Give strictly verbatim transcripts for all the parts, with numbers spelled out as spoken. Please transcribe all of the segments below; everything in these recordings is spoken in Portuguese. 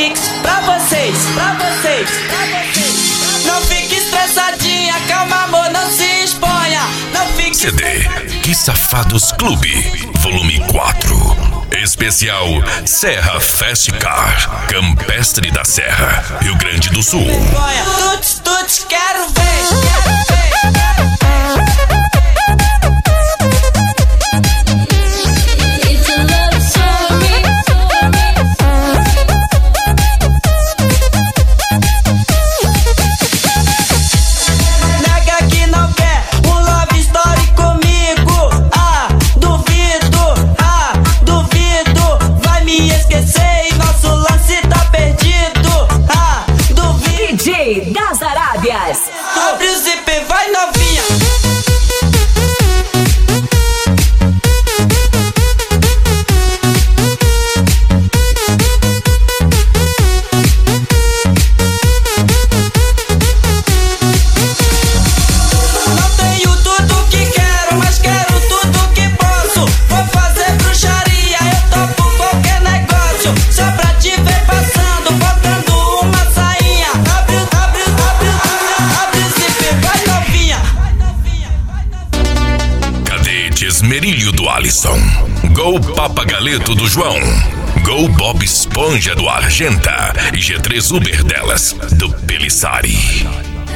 mix pra vocês, pra vocês, pra vocês. Não fique estressadinha, calma amor, não se exponha. Não fique C D Que Safados Clube, volume quatro. Especial Serra Fast Car, Campestre da Serra, Rio Grande do Sul. Tuts, tuts, quero ver, quero ver. Das Arábias. Abre o zip, vai novinha. Não tenho tudo que quero, mas quero tudo que posso. Vou fazer bruxaria, eu topo qualquer negócio. Só pra te ver passando, botando uma sainha. Abre, abre, abre, abre, abre o zip, vai novinha. Cadete Esmerilho do Alisson, Gol Papagaleto do João, Gol Bob Esponja do Argenta e G três Uber delas do Pelissari.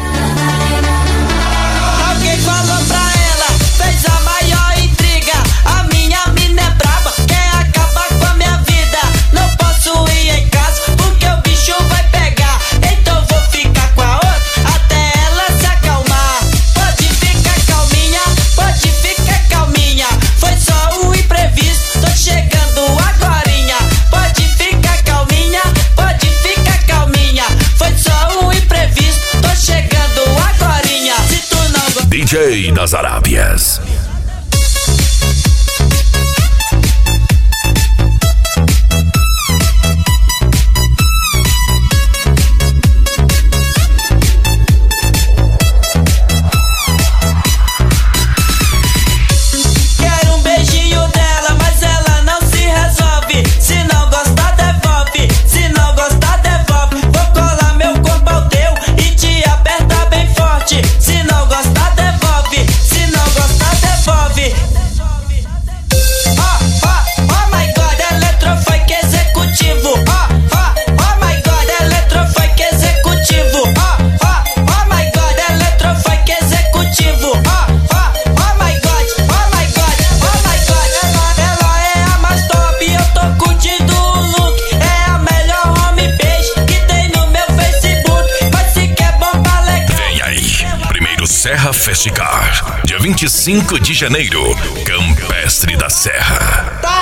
Alguém falou pra ela, fez a maior intriga. A minha mina é braba, quer acabar com a minha vida. Não posso ir em casa porque o bicho vai pegar. Então vou ficar com a outra até ela se acalmar. Pode ficar calminha, pode ficar calminha. Foi só um imprevisto, tô chegando agorinha. Pode ficar calminha, pode ficar calminha. Foi só um imprevisto, tô chegando agorinha. Se tu não D J das Arábias. quero um beijinho dela, mas ela não se resolve. Se não gostar, devolve. Se não gostar, devolve. Vou colar meu corpo ao teu e te apertar bem forte. Se não gostar, devolve. Se não gostar, devolve. Oh, oh, oh my God, eletrofunk executivo. Oh, oh, oh my God, eletrofunk executivo. Oh, oh, oh my God, eletrofunk executivo. Oh, oh, oh my God, oh my God, oh my God. Ela, ela é a mais top, eu tô curtindo o look. É a melhor homepage que tem no meu Facebook. Mas se quer bomba legal, Vem aí, primeiro Serra Fast Car, dia vinte e cinco de janeiro, Campestre da Serra. tá